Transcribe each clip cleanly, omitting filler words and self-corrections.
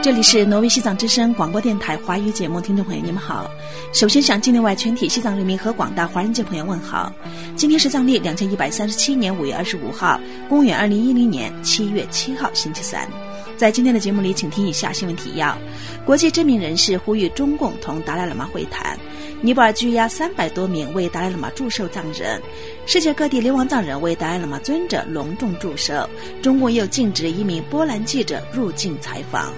这里是挪威西藏之声广播电台华语节目，听众朋友你们好。首先向境内外全体西藏人民和广大华人界朋友问好。今天是藏历2137年5月25号，公元2010年7月7号星期三。在今天的节目里，请听以下新闻提要：国际知名人士呼吁中共同达赖喇嘛会谈；尼泊尔拘押300多名为达赖喇嘛祝寿藏人；世界各地流亡藏人为达赖喇嘛尊者隆重祝寿；中共又禁止一名波兰记者入境采访。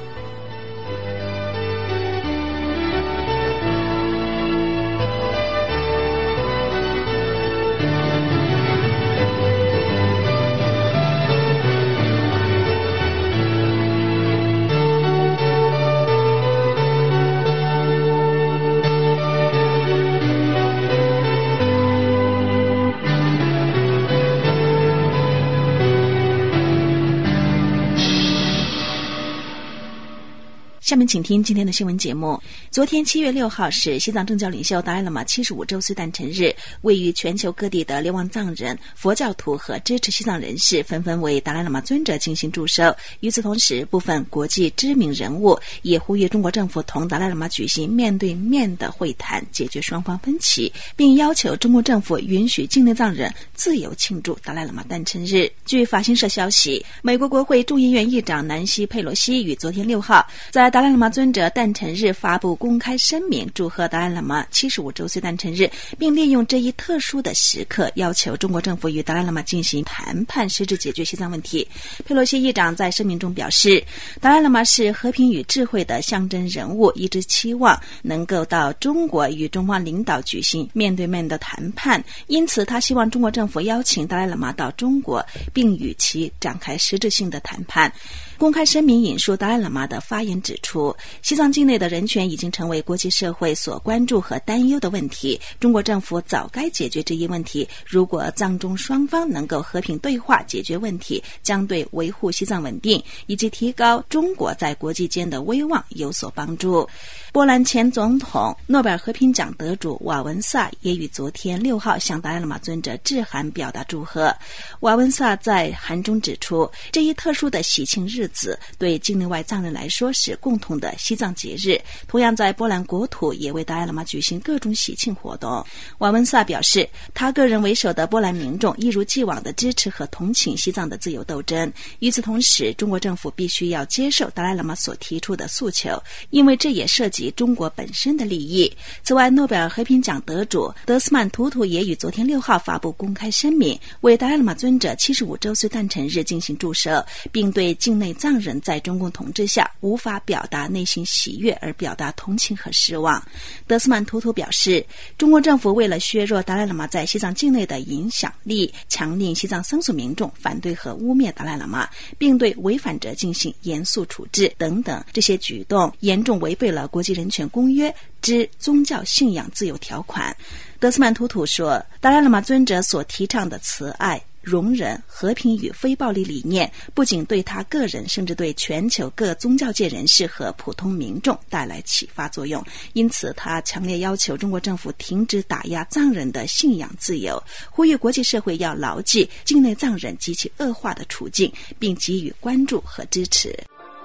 下面请听今天的新闻节目。昨天7月6号是西藏政教领袖达赖喇嘛75周岁诞辰日，位于全球各地的流亡藏人、佛教徒和支持西藏人士纷纷为达赖喇嘛尊者进行祝寿。与此同时，部分国际知名人物也呼吁中国政府同达赖喇嘛举行面对面的会谈，解决双方分歧，并要求中国政府允许境内藏人自由庆祝达赖喇嘛诞辰日。据法新社消息，美国国会众议院议长南希·佩洛西于昨天6号在达赖喇嘛尊者诞辰日发布公开声明，祝贺达赖喇嘛75周岁诞辰日，并利用这一特殊的时刻要求中国政府与达赖喇嘛进行谈判，实质解决西藏问题。佩洛西议长在声明中表示，达赖喇嘛是和平与智慧的象征人物，一直期望能够到中国与中方领导举行面对面的谈判，因此他希望中国政府邀请达赖喇嘛到中国，并与其展开实质性的谈判。公开声明引述达赖喇嘛的发言指出，西藏境内的人权已经成为国际社会所关注和担忧的问题，中国政府早该解决这一问题。如果藏中双方能够和平对话解决问题，将对维护西藏稳定以及提高中国在国际间的威望有所帮助。波兰前总统、诺贝尔和平奖得主瓦文萨也于昨天6号向达赖喇嘛尊者致函表达祝贺。瓦文萨在函中指出，这一特殊的喜庆日子对境内外藏人来说是共同的西藏节日，同样在波兰国土也为达赖喇嘛举行各种喜庆活动。瓦文萨表示，他个人为首的波兰民众一如既往的支持和同情西藏的自由斗争。与此同时，中国政府必须要接受达赖喇嘛所提出的诉求，因为这也涉及中国本身的利益。此外，诺贝尔和平奖得主德斯曼图图也于昨天6号发布公开声明，为达赖喇嘛尊者75周岁诞辰日进行祝寿，并对境内藏人在中共统治下无法表达内心喜悦而表达同情和失望。德斯曼图图表示，中国政府为了削弱达赖喇嘛在西藏境内的影响力，强令西藏僧俗民众反对和污蔑达赖喇嘛，并对违反者进行严肃处置等等，这些举动严重违背了国际人权公约之宗教信仰自由条款。德斯曼图图说，达赖喇嘛尊者所提倡的慈爱、容忍、和平与非暴力理念，不仅对他个人，甚至对全球各宗教界人士和普通民众带来启发作用。因此，他强烈要求中国政府停止打压藏人的信仰自由，呼吁国际社会要牢记境内藏人极其恶化的处境，并给予关注和支持。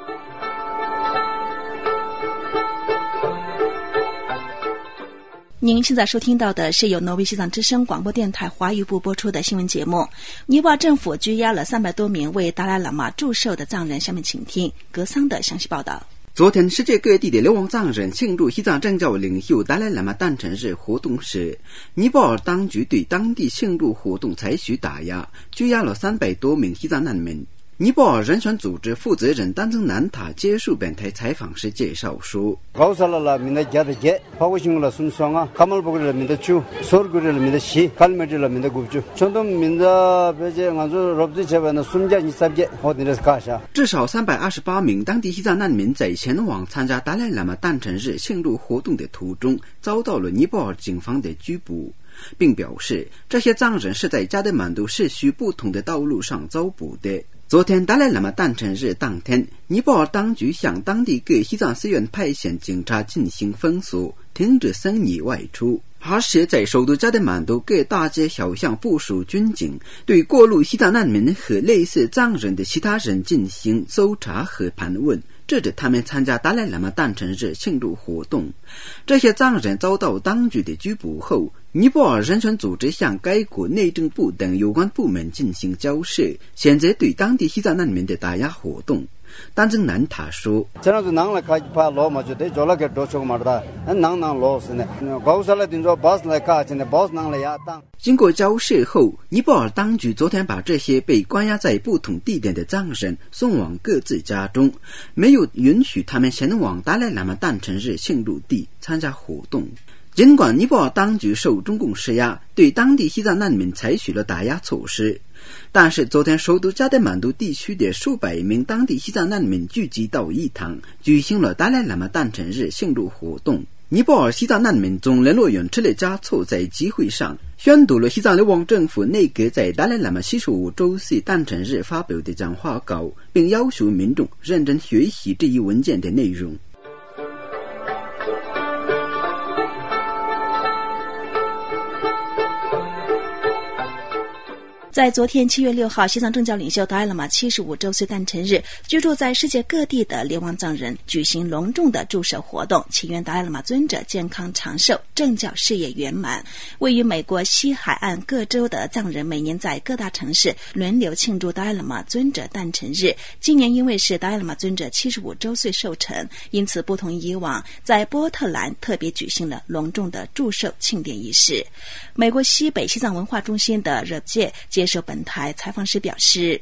您现在收听到的是由挪威西藏之声广播电台华语部播出的新闻节目。尼泊尔政府拘押了300多名为达赖喇嘛祝寿的藏人，下面请听格桑的详细报道。 昨天，世界各地的流亡藏人庆祝西藏政教领袖达赖喇嘛诞辰日活动时，尼泊尔当局对当地庆祝活动采取打压，拘押了300多名西藏难民。尼泊尔人权组织负责人丹增南塔接受本台采访时介绍说，至少328名当地西藏难民在前往参加达赖喇嘛诞辰日庆祝活动的途中遭到了尼泊尔警方的拘捕，并表示这些藏人是在加德满都市区不同的道路上遭捕的。昨天达赖喇嘛诞辰日当天，尼泊尔当局向当地各西藏寺院派遣警察进行封锁，停止僧尼外出，而且在首都加德满都各大街小巷部署军警，对过路西藏难民和类似藏人的其他人进行搜查和盘问， 制止他们参加达赖喇嘛诞辰日庆祝活动。这些藏人遭到当局的拘捕后，尼泊尔人权组织向该国内政部等有关部门进行交涉，谴责对当地西藏难民的打压活动。丹增南塔说，经过交涉后，尼泊尔当局昨天把这些被关押在不同地点的藏人送往各自家中，没有允许他们前往达赖喇嘛诞辰日庆祝地参加活动。尽管尼泊尔当局受中共施压，对当地西藏难民采取了打压措施，但是昨天首都加德满都地区的数百名当地西藏难民聚集到一堂，举行了达赖喇嘛诞辰日庆祝活动。尼泊尔西藏难民总联络员车列加措在集会上宣读了西藏流亡政府内阁在达赖喇嘛75周岁诞辰日发表的讲话稿，并要求民众认真学习这一文件的内容。 在昨天7月6号，西藏政教领袖达赖喇嘛75周岁诞辰日，居住在世界各地的流亡藏人举行隆重的祝寿活动，祈愿达赖喇嘛尊者健康长寿，政教事业圆满。位于美国西海岸各州的藏人每年在各大城市轮流庆祝达赖喇嘛尊者诞辰日。今年因为是达赖喇嘛尊者75周岁寿辰，因此不同以往，在波特兰特别举行了隆重的祝寿庆典仪式。美国西北西藏文化中心的热界接受本台采访时表示，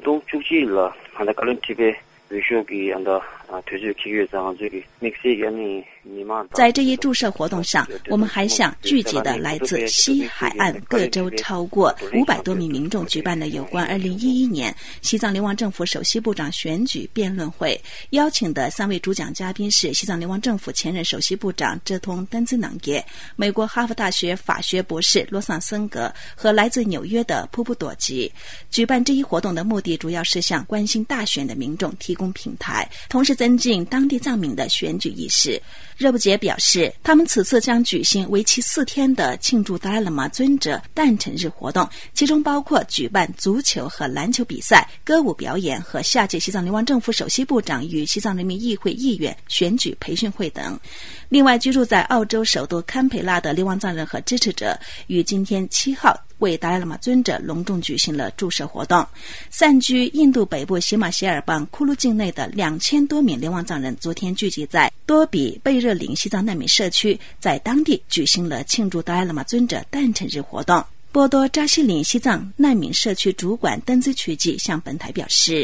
在这一祝寿活动上，我们还向聚集的来自西海岸各州超过500多名民众举办了有关2011年西藏流亡政府首席部长选举辩论会，邀请的3位主讲嘉宾是西藏流亡政府前任首席部长哲通丹兹囊耶、美国哈佛大学法学博士罗桑森格和来自纽约的普普朵吉。举办这一活动的目的主要是向关心大选的民众提供平台，同时增进当地藏民的选举意识。热布杰表示，他们此次将举行为期4天的庆祝达赖喇嘛尊者诞辰日活动，其中包括举办足球和篮球比赛、歌舞表演和下届西藏流亡政府首席部长与西藏人民议会议员选举培训会等。另外，居住在澳洲首都堪培拉的流亡藏人和支持者于今天7号为达赖喇嘛尊者隆重举行了祝寿活动。散居印度北部喜马偕尔邦库鲁境内的2000多名流亡藏人昨天聚集在多比贝热林西藏难民社区，在当地举行了庆祝达赖喇嘛尊者诞辰日活动。波多扎西林西藏难民社区主管登兹曲吉向本台表示，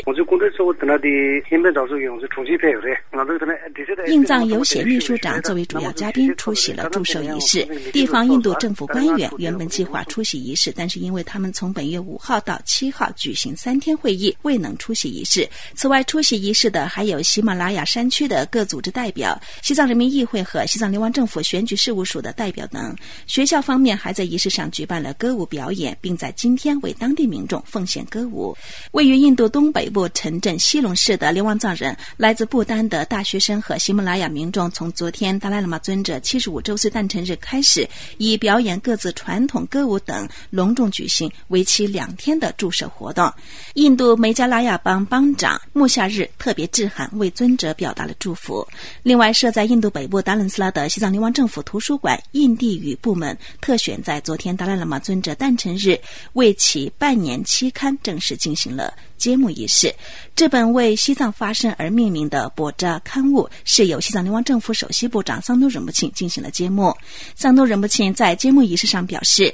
印藏游协秘书长作为主要嘉宾出席了祝寿仪式。地方印度政府官员原本计划出席仪式，但是因为他们从本月5号到7号举行3天会议，未能出席仪式。此外，出席仪式的还有喜马拉雅山区的各组织代表、西藏人民议会和西藏流亡政府选举事务署的代表等。学校方面还在仪式上举办了歌舞表演，并在今天为当地民众奉献歌舞。位于印度东北部城镇西隆市的流亡藏人、来自不丹的大学生和喜马拉雅民众，从昨天达赖喇嘛尊者75周岁诞辰日开始，以表演各自传统歌舞等隆重举行为期2天的祝寿活动。印度梅加拉亚邦邦长穆夏日特别致函为尊者表达了祝福。另外，设在印度北部达伦斯拉的西藏流亡政府图书馆印地语部门特选在昨天达赖喇嘛尊者诞辰日为其半年期刊正式进行了揭幕仪式。这本为西藏发声而命名的博扎刊物是由西藏流亡政府首席部长桑多仁布钦进行了揭幕。桑多仁布钦在揭幕仪式上表示，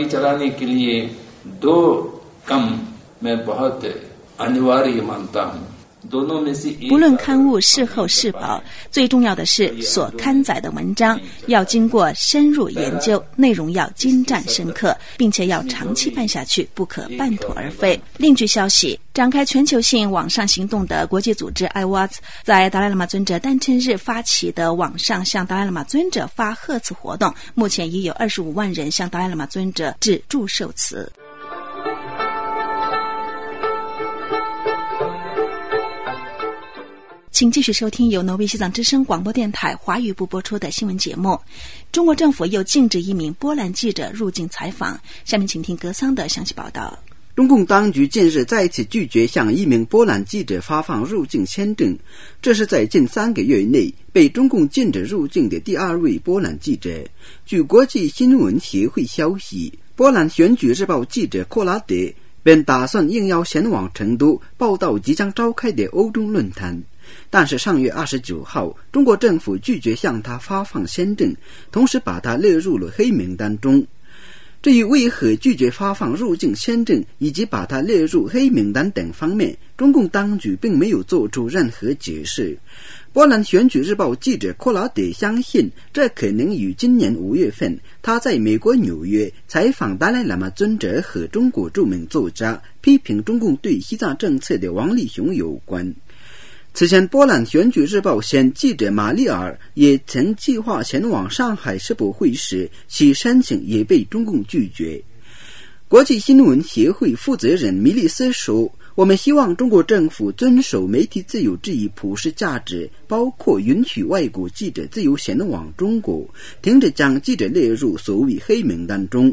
不论刊物是厚是薄，最重要的是所刊载的文章要经过深入研究，内容要精湛深刻，并且要长期办下去，不可半途而废。另据消息，展开全球性网上行动的国际组织 IWAS 在达赖喇嘛尊者诞辰日发起的网上向达赖喇嘛尊者发贺词活动，目前已有25万人向达赖喇嘛尊者致祝寿词。请继续收听由挪威西藏之声广播电台华语部播出的新闻节目。中国政府又禁止1名波兰记者入境采访。下面请听格桑的详细报道。 中共当局近日再次拒绝向一名波兰记者发放入境签证，这是在近3个月内被中共禁止入境的第2位波兰记者。据国际新闻协会消息，波兰选举日报记者库拉德本打算应邀前往成都报道即将召开的欧中论坛，但是上月29号，中国政府拒绝向他发放签证，同时把他列入了黑名单中。至于为何拒绝发放入境签证以及把他列入黑名单等方面，中共当局并没有做出任何解释。波兰选举日报记者库拉德相信，这可能与今年5月份他在美国纽约采访达赖喇嘛尊者和中国著名作家批评中共对西藏政策的王立雄有关。此前，波兰选举日报前记者马利尔也曾计划前往上海世博会时，其申请也被中共拒绝。国际新闻协会负责人米利斯说，我们希望中国政府遵守媒体自由这一普世价值，包括允许外国记者自由前往中国，停止将记者列入所谓黑名单中。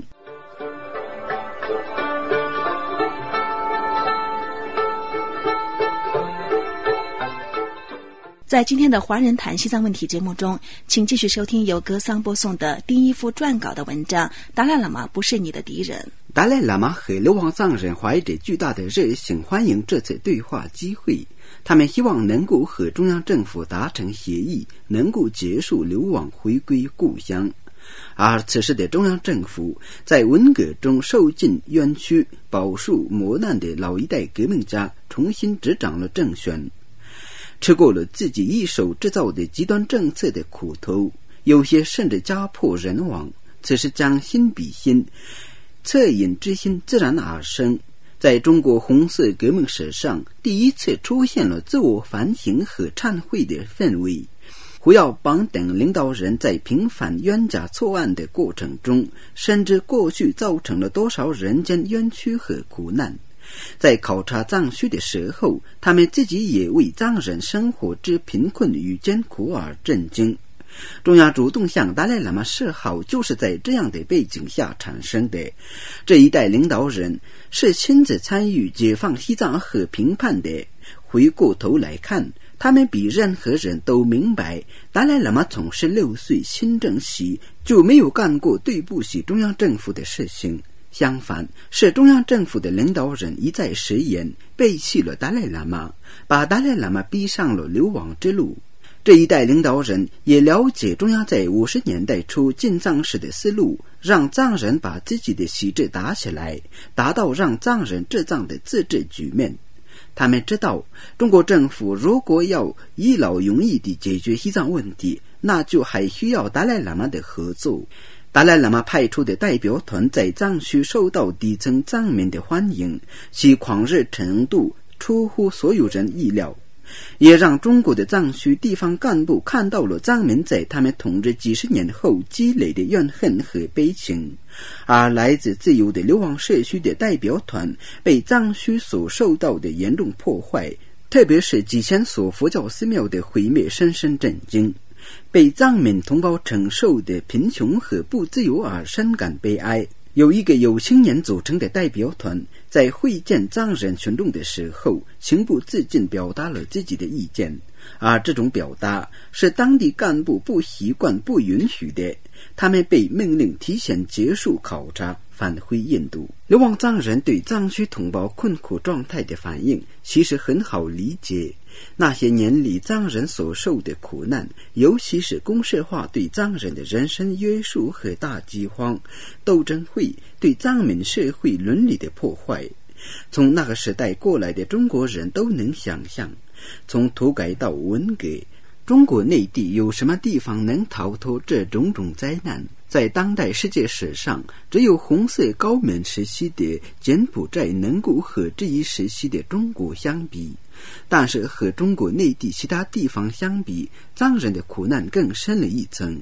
在今天的华人谈西藏问题节目中，请继续收听由格桑播送的第1幅撰稿的文章《达赖喇嘛不是你的敌人》。 达赖喇嘛和流亡藏人怀着巨大的热情欢迎这次对话机会，他们希望能够和中央政府达成协议，能够结束流亡，回归故乡。而此时的中央政府在文革中受尽冤屈、饱受磨难的老一代革命家重新执掌了政权，吃过了自己一手制造的极端政策的苦头，有些甚至家破人亡。此时将心比心，恻隐之心自然而生。在中国红色革命史上，第一次出现了自我反省和忏悔的氛围。胡耀邦等领导人在平反冤假错案的过程中，深知过去造成了多少人间冤屈和苦难。在考察藏区的时候，他们自己也为藏人生活之贫困与艰苦而震惊。中央主动向达赖喇嘛示好，就是在这样的背景下产生的。这一代领导人是亲自参与解放西藏和平叛的。回过头来看，他们比任何人都明白，达赖喇嘛从16岁新政起就没有干过对不起中央政府的事情。相反，是中央政府的领导人一再食言，背弃了达赖喇嘛，把达赖喇嘛逼上了流亡之路。这一代领导人也了解中央在50年代初进藏时的思路，让藏人把自己的旗帜打起来，达到让藏人治藏的自治局面。他们知道，中国政府如果要一劳永逸地解决西藏问题，那就还需要达赖喇嘛的合作。达赖喇嘛派出的代表团在藏区受到底层藏民的欢迎，其狂热程度出乎所有人意料，也让中国的藏区地方干部看到了藏民在他们统治几十年后积累的怨恨和悲情。而来自自由的流亡社区的代表团被藏区所受到的严重破坏，特别是几千所佛教寺庙的毁灭深深震惊，被藏民同胞承受的贫穷和不自由而深感悲哀。有一个由青年组成的代表团在会见藏人群众的时候，情不自禁表达了自己的意见，而这种表达是当地干部不习惯、不允许的。他们被命令提前结束考察，返回印度。流亡藏人对藏区同胞困苦状态的反应其实很好理解。那些年里藏人所受的苦难，尤其是公社化对藏人的人身约束和大饥荒、斗争会对藏民社会伦理的破坏，从那个时代过来的中国人都能想象。从土改到文革，中国内地有什么地方能逃脱这种种灾难？在当代世界史上，只有红色高棉时期的柬埔寨能够和这一时期的中国相比，但是和中国内地其他地方相比，藏人的苦难更深了一层。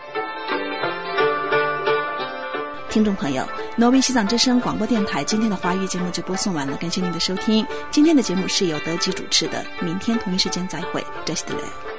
听众朋友，挪威西藏之声广播电台今天的华语节目就播送完了，感谢您的收听。今天的节目是由德基主持的，明天同一时间再会，这是的嘞。